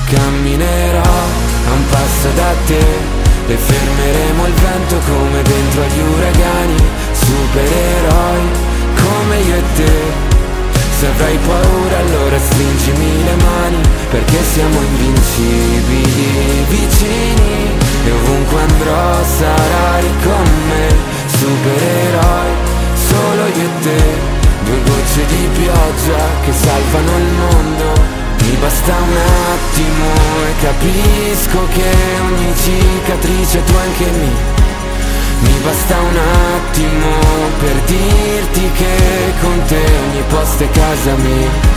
Camminerò a un passo da te e fermeremo il vento come dentro agli uragani. Supereroi come io e te. Se avrai paura allora stringimi le mani, perché siamo invincibili, vicini. E ovunque andrò sarai con me. Supereroi, solo io e te. Due gocce di pioggia che salvano il mondo. Mi basta un attimo e capisco che ogni cicatrice tu anche mi. Mi basta un attimo per dirti che con te ogni posto è casa mia.